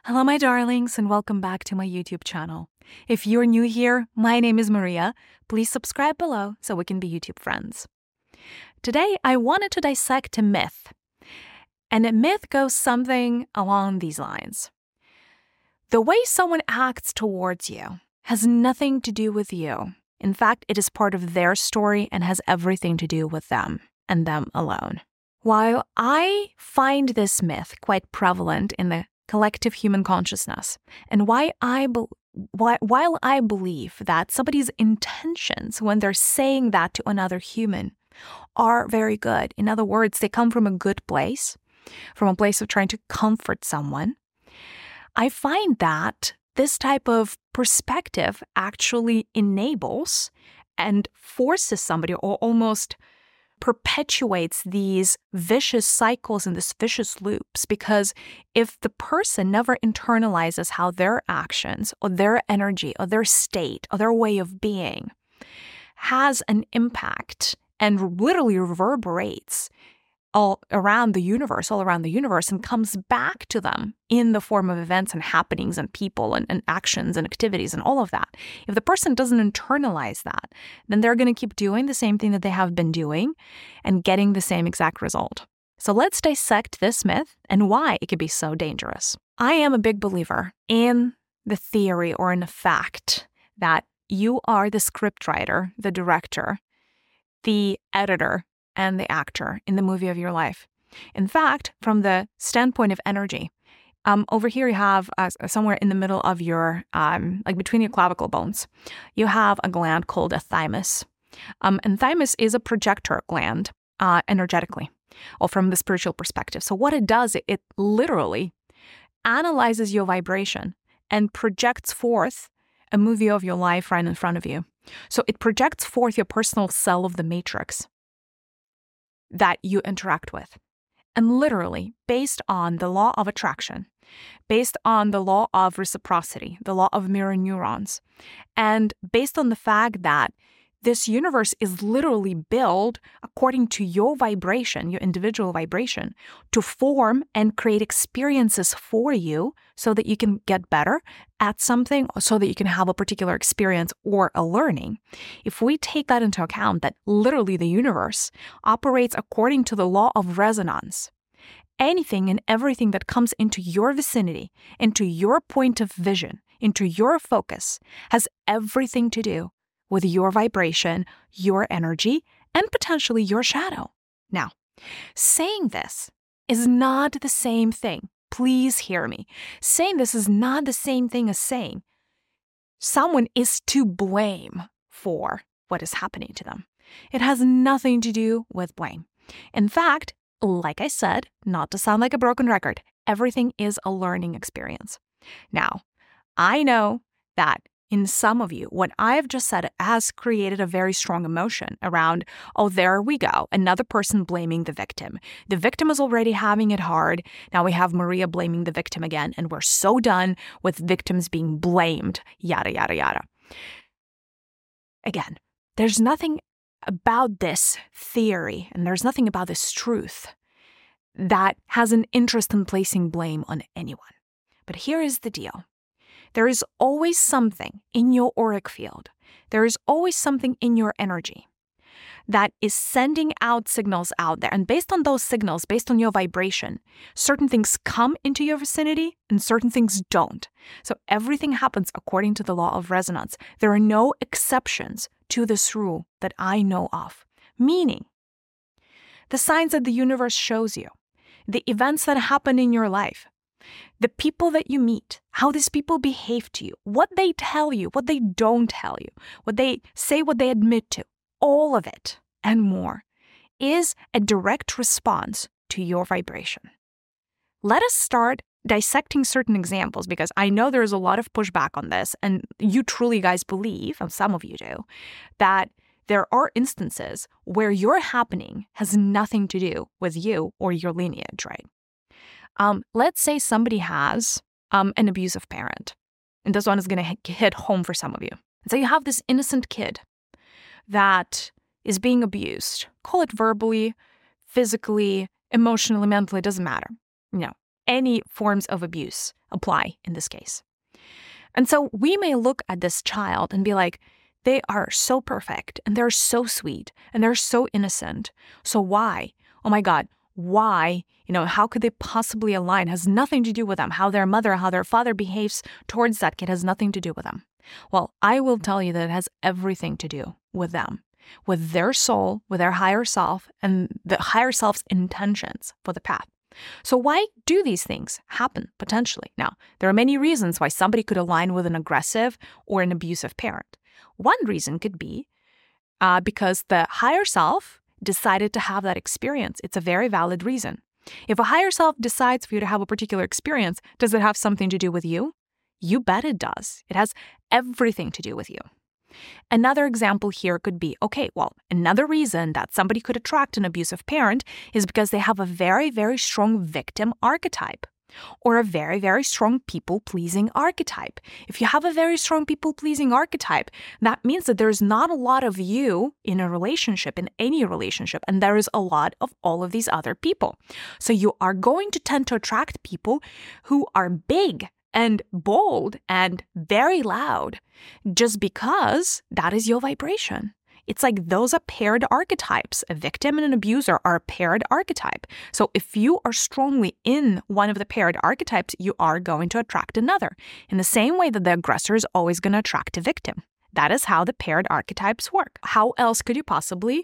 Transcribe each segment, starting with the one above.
Hello, my darlings, and welcome back to my YouTube channel. If you're new here, my name is Maria. Please subscribe below so we can be YouTube friends. Today, I wanted to dissect a myth. And a myth goes something along these lines. The way someone acts towards you has nothing to do with you. In fact, it is part of their story and has everything to do with them and them alone. While I find this myth quite prevalent in the collective human consciousness, and while I believe that somebody's intentions when they're saying that to another human are very good, in other words, they come from a good place, from a place of trying to comfort someone, I find that this type of perspective actually enables and forces somebody, or almost perpetuates these vicious cycles and these vicious loops, because if the person never internalizes how their actions or their energy or their state or their way of being has an impact and literally reverberates all around the universe, and comes back to them in the form of events and happenings and people and actions and activities and all of that. If the person doesn't internalize that, then they're going to keep doing the same thing that they have been doing and getting the same exact result. So let's dissect this myth and why it could be so dangerous. I am a big believer in the theory or in the fact that you are the scriptwriter, the director, the editor, and the actor in the movie of your life. In fact, from the standpoint of energy, over here you have somewhere in the middle of your, like between your clavicle bones, you have a gland called a thymus. And thymus is a projector gland energetically, or from the spiritual perspective. So what it does, it literally analyzes your vibration and projects forth a movie of your life right in front of you. So it projects forth your personal cell of the matrix that you interact with. And literally, based on the law of attraction, based on the law of reciprocity, the law of mirror neurons, and based on the fact that this universe is literally built according to your vibration, your individual vibration, to form and create experiences for you so that you can get better at something, so that you can have a particular experience or a learning. If we take that into account, that literally the universe operates according to the law of resonance, anything and everything that comes into your vicinity, into your point of vision, into your focus, has everything to do with your vibration, your energy, and potentially your shadow. Now, saying this is not the same thing. Please hear me. Saying this is not the same thing as saying someone is to blame for what is happening to them. It has nothing to do with blame. In fact, like I said, not to sound like a broken record, everything is a learning experience. Now, I know that in some of you, what I have just said has created a very strong emotion around, oh, there we go, another person blaming the victim. The victim is already having it hard. Now we have Maria blaming the victim again, and we're so done with victims being blamed, yada, yada, yada. Again, there's nothing about this theory, and there's nothing about this truth that has an interest in placing blame on anyone. But here is the deal. There is always something in your auric field. There is always something in your energy that is sending out signals out there. And based on those signals, based on your vibration, certain things come into your vicinity and certain things don't. So everything happens according to the law of resonance. There are no exceptions to this rule that I know of. Meaning, the signs that the universe shows you, the events that happen in your life, the people that you meet, how these people behave to you, what they tell you, what they don't tell you, what they say, what they admit to, all of it and more is a direct response to your vibration. Let us start dissecting certain examples, because I know there's a lot of pushback on this, and you truly guys believe, and some of you do, that there are instances where your happening has nothing to do with you or your lineage, right? Let's say somebody has an abusive parent, and this one is going to hit home for some of you. So you have this innocent kid that is being abused. Call it verbally, physically, emotionally, mentally, it doesn't matter. Any forms of abuse apply in this case. And so we may look at this child and be like, they are so perfect and they're so sweet and they're so innocent. So why? Oh my God, why? How could they possibly align? It has nothing to do with them. How their mother, how their father behaves towards that kid has nothing to do with them. Well, I will tell you that it has everything to do with them, with their soul, with their higher self, and the higher self's intentions for the path. So why do these things happen potentially? Now, there are many reasons why somebody could align with an aggressive or an abusive parent. One reason could be because the higher self decided to have that experience. It's a very valid reason. If a higher self decides for you to have a particular experience, does it have something to do with you? You bet it does. It has everything to do with you. Another example here could be, another reason that somebody could attract an abusive parent is because they have a very, very strong victim archetype or a very, very strong people-pleasing archetype. If you have a very strong people-pleasing archetype, that means that there's not a lot of you in a relationship, in any relationship, and there is a lot of all of these other people. So you are going to tend to attract people who are big and bold and very loud just because that is your vibration. It's like those are paired archetypes. A victim and an abuser are a paired archetype. So if you are strongly in one of the paired archetypes, you are going to attract another. In the same way that the aggressor is always going to attract a victim. That is how the paired archetypes work. How else could you possibly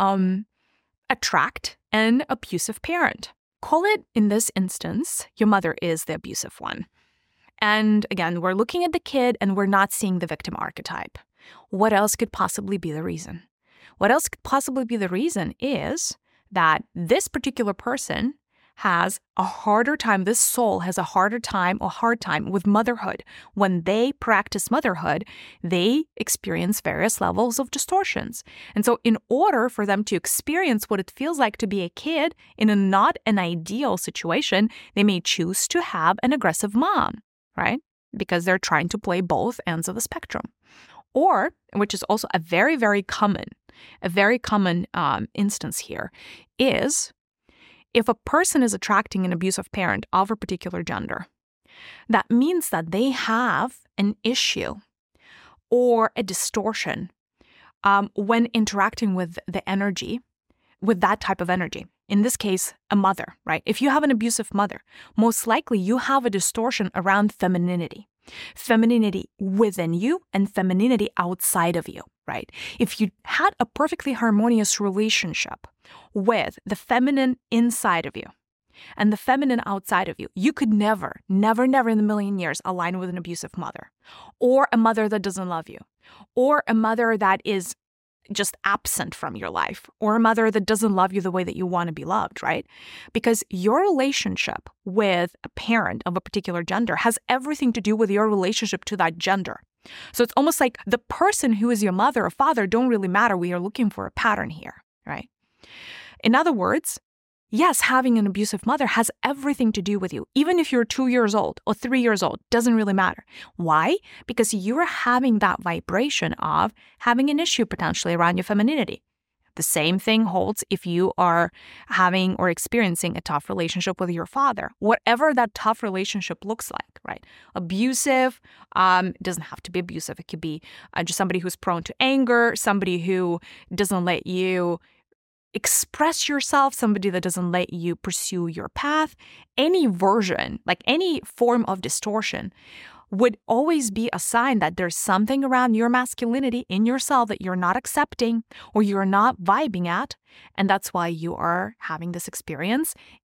attract an abusive parent? Call it, in this instance, your mother is the abusive one. And again, we're looking at the kid and we're not seeing the victim archetype. What else could possibly be the reason? What else could possibly be the reason is that this particular person has a harder time, this soul has a hard time with motherhood. When they practice motherhood, they experience various levels of distortions. And so in order for them to experience what it feels like to be a kid in a not an ideal situation, they may choose to have an aggressive mom, right? Because they're trying to play both ends of the spectrum. Or, which is also a very, very common instance here, is if a person is attracting an abusive parent of a particular gender, that means that they have an issue or a distortion when interacting with the energy, with that type of energy. In this case, a mother, right? If you have an abusive mother, most likely you have a distortion around femininity. Femininity within you and femininity outside of you, right? If you had a perfectly harmonious relationship with the feminine inside of you and the feminine outside of you, you could never in a million years align with an abusive mother or a mother that doesn't love you or a mother that is just absent from your life or a mother that doesn't love you the way that you want to be loved, right? Because your relationship with a parent of a particular gender has everything to do with your relationship to that gender. So it's almost like the person who is your mother or father don't really matter. We are looking for a pattern here, right? In other words, yes, having an abusive mother has everything to do with you. Even if you're 2 years old or 3 years old, doesn't really matter. Why? Because you're having that vibration of having an issue potentially around your femininity. The same thing holds if you are having or experiencing a tough relationship with your father, whatever that tough relationship looks like, right? Abusive, it doesn't have to be abusive. It could be just somebody who's prone to anger, somebody who doesn't let you express yourself, somebody that doesn't let you pursue your path. Any version, like any form of distortion, would always be a sign that there's something around your masculinity in yourself that you're not accepting or you're not vibing at. And that's why you are having this experience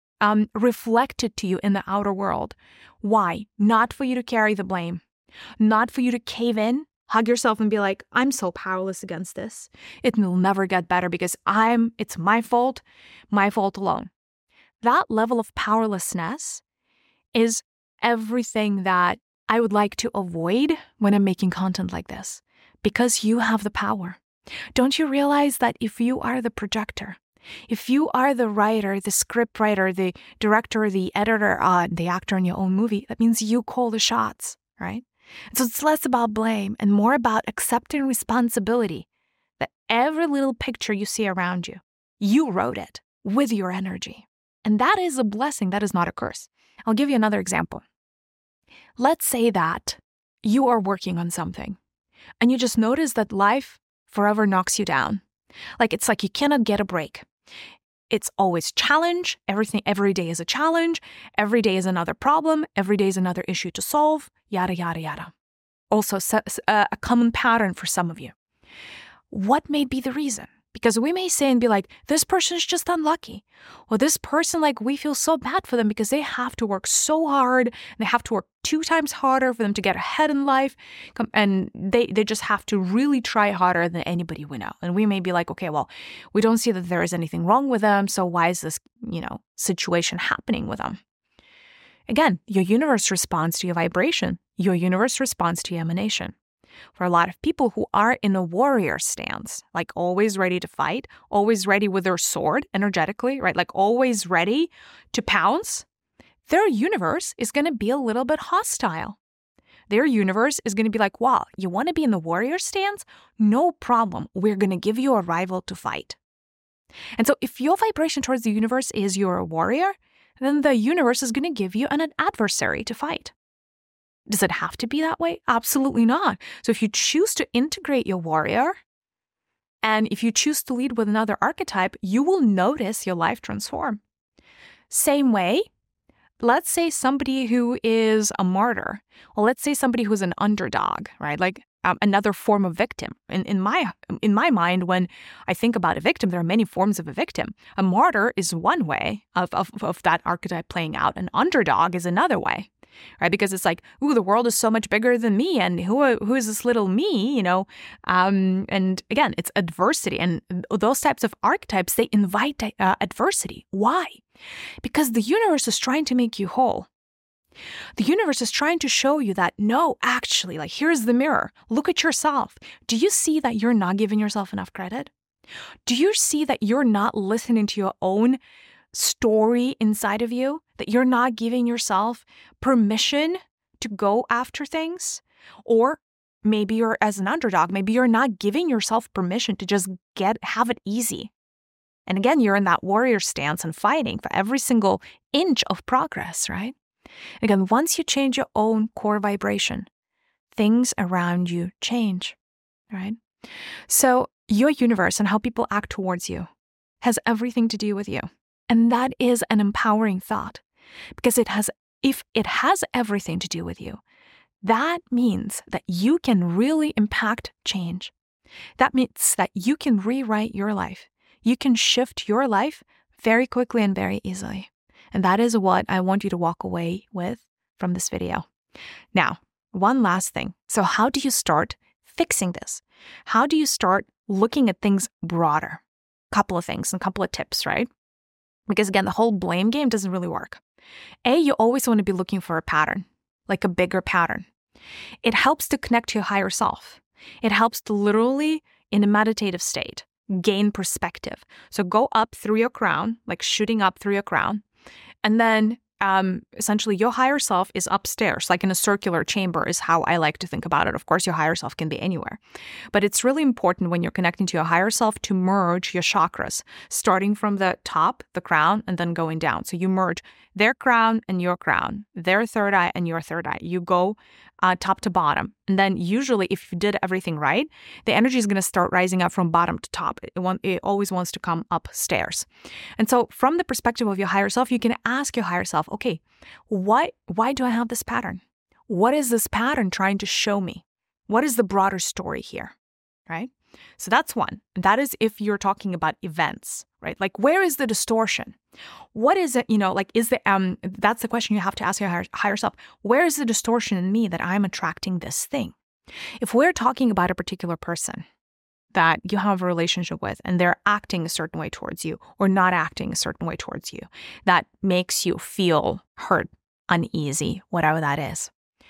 reflected to you in the outer world. Why? Not for you to carry the blame, not for you to cave in, hug yourself and be like, I'm so powerless against this. It will never get better because it's my fault alone. That level of powerlessness is everything that I would like to avoid when I'm making content like this, because you have the power. Don't you realize that if you are the projector, if you are the writer, the script writer, the director, the editor, the actor in your own movie, that means you call the shots, right? So it's less about blame and more about accepting responsibility that every little picture you see around you, you wrote it with your energy. And that is a blessing. That is not a curse. I'll give you another example. let's say that you are working on something and you just notice that life forever knocks you down. Like it's like you cannot get a break. It's always challenge. Every day is a challenge. Every day is another problem. Every day is another issue to solve. Yada, yada, yada. Also a common pattern for some of you. What may be the reason? Because we may say and be like, this person is just unlucky. Or this person, like, we feel so bad for them because they have to work so hard. And they have to work 2 times harder for them to get ahead in life. And they just have to really try harder than anybody we know. And we may be like, okay, well, we don't see that there is anything wrong with them. So why is this, situation happening with them? Again, your universe responds to your vibration. Your universe responds to your emanation. For a lot of people who are in a warrior stance, like always ready to fight, always ready with their sword energetically, right? Like always ready to pounce, their universe is going to be a little bit hostile. Their universe is going to be like, wow, you want to be in the warrior stance? No problem. We're going to give you a rival to fight. And so if your vibration towards the universe is you're a warrior, then the universe is going to give you an adversary to fight. Does it have to be that way? Absolutely not. So if you choose to integrate your warrior, and if you choose to lead with another archetype, you will notice your life transform. Same way, let's say somebody who is a martyr, or let's say somebody who's an underdog, right? Like another form of victim. In my mind, when I think about a victim, there are many forms of a victim. A martyr is one way of that archetype playing out. An underdog is another way. Right? Because it's like, ooh, the world is so much bigger than me. And who is this little me, And again, it's adversity. And those types of archetypes, they invite adversity. Why? Because the universe is trying to make you whole. The universe is trying to show you that, no, actually, like, here's the mirror. Look at yourself. Do you see that you're not giving yourself enough credit? Do you see that you're not listening to your own story inside of you, that you're not giving yourself permission to go after things? Or maybe you're, as an underdog, maybe you're not giving yourself permission to just have it easy. And again, you're in that warrior stance and fighting for every single inch of progress, right? Again, once you change your own core vibration, things around you change, right? So your universe and how people act towards you has everything to do with you. And that is an empowering thought, because if it has everything to do with you, that means that you can really impact change. That means that you can rewrite your life. You can shift your life very quickly and very easily. And that is what I want you to walk away with from this video. Now, one last thing. So how do you start fixing this? How do you start looking at things broader? Couple of things and a couple of tips, right? Because again, the whole blame game doesn't really work. You always want to be looking for a pattern, like a bigger pattern. It helps to connect to your higher self. It helps to literally, in a meditative state, gain perspective. So go up through your crown, like shooting up through your crown. And then essentially your higher self is upstairs, like in a circular chamber is how I like to think about it. Of course, your higher self can be anywhere. But it's really important when you're connecting to your higher self to merge your chakras, starting from the top, the crown, and then going down. So you merge their crown and your crown, their third eye and your third eye. You go top to bottom. And then usually if you did everything right, the energy is going to start rising up from bottom to top. It always wants to come upstairs. And so from the perspective of your higher self, you can ask your higher self, okay, why do I have this pattern? What is this pattern trying to show me? What is the broader story here, right? So that's one. That is if you're talking about events, right? Like, where is the distortion? What is it, that's the question you have to ask your higher self. Where is the distortion in me that I'm attracting this thing? If we're talking about a particular person that you have a relationship with and they're acting a certain way towards you or not acting a certain way towards you, that makes you feel hurt, uneasy, whatever that is.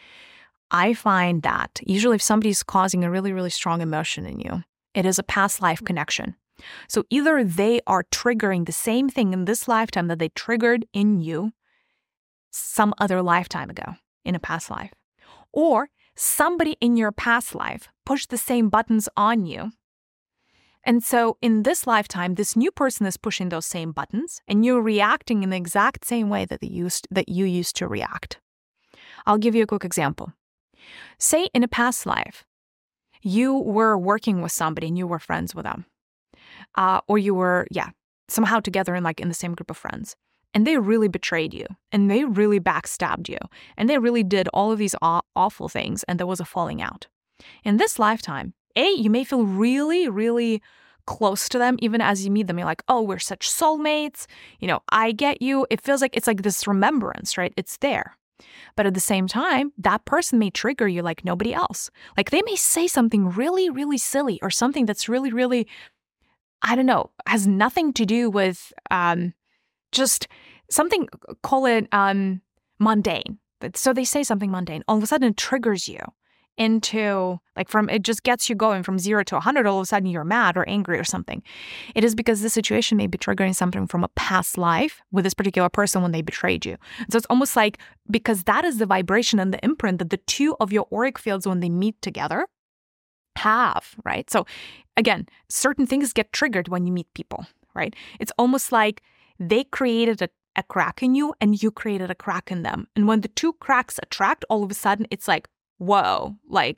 I find that usually if somebody's causing a really, really strong emotion in you, it is a past life connection. So either they are triggering the same thing in this lifetime that they triggered in you some other lifetime ago in a past life, or somebody in your past life pushed the same buttons on you. And so in this lifetime, this new person is pushing those same buttons and you're reacting in the exact same way that you used to react. I'll give you a quick example. Say in a past life, you were working with somebody and you were friends with them. Or you were, somehow together in the same group of friends. And they really betrayed you. And they really backstabbed you. And they really did all of these awful things. And there was a falling out. In this lifetime, you may feel really, really close to them. Even as you meet them, you're like, oh, we're such soulmates. I get you. It feels like it's like this remembrance, right? It's there. But at the same time, that person may trigger you like nobody else. Like they may say something really, really silly or something that's really, really, I don't know, has nothing to do with just something, call it mundane. So they say something mundane. All of a sudden it triggers you into it just gets you going from 0 to 100. All of a sudden you're mad or angry or something. It is because the situation may be triggering something from a past life with this particular person when they betrayed you. So it's almost like, because that is the vibration and the imprint that the two of your auric fields, when they meet together, have, right? So again, certain things get triggered when you meet people, right? It's almost like they created a crack in you and you created a crack in them. And when the two cracks attract, all of a sudden it's like, whoa, like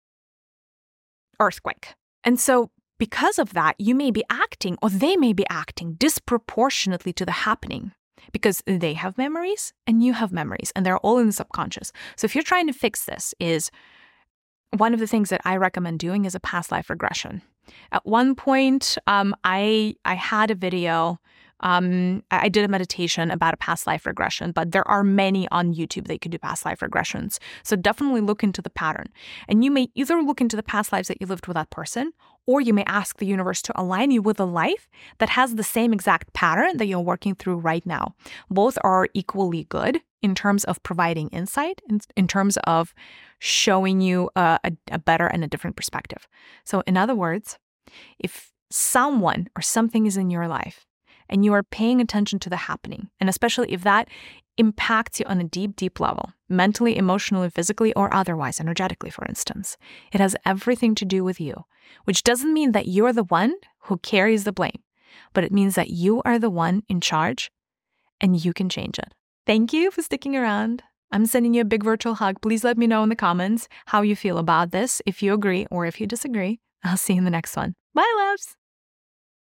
earthquake. And so because of that, you may be acting, or they may be acting disproportionately to the happening, because they have memories and you have memories and they're all in the subconscious. So if you're trying to fix this, is one of the things that I recommend doing is a past life regression. At one point, I had a video. I did a meditation about a past life regression, but there are many on YouTube that you could do past life regressions. So definitely look into the pattern. And you may either look into the past lives that you lived with that person, or you may ask the universe to align you with a life that has the same exact pattern that you're working through right now. Both are equally good in terms of providing insight, in terms of showing you a better and a different perspective. So in other words, if someone or something is in your life, and you are paying attention to the happening, and especially if that impacts you on a deep, deep level, mentally, emotionally, physically, or otherwise, energetically, for instance, it has everything to do with you, which doesn't mean that you're the one who carries the blame, but it means that you are the one in charge and you can change it. Thank you for sticking around. I'm sending you a big virtual hug. Please let me know in the comments how you feel about this, if you agree or if you disagree. I'll see you in the next one. Bye, loves.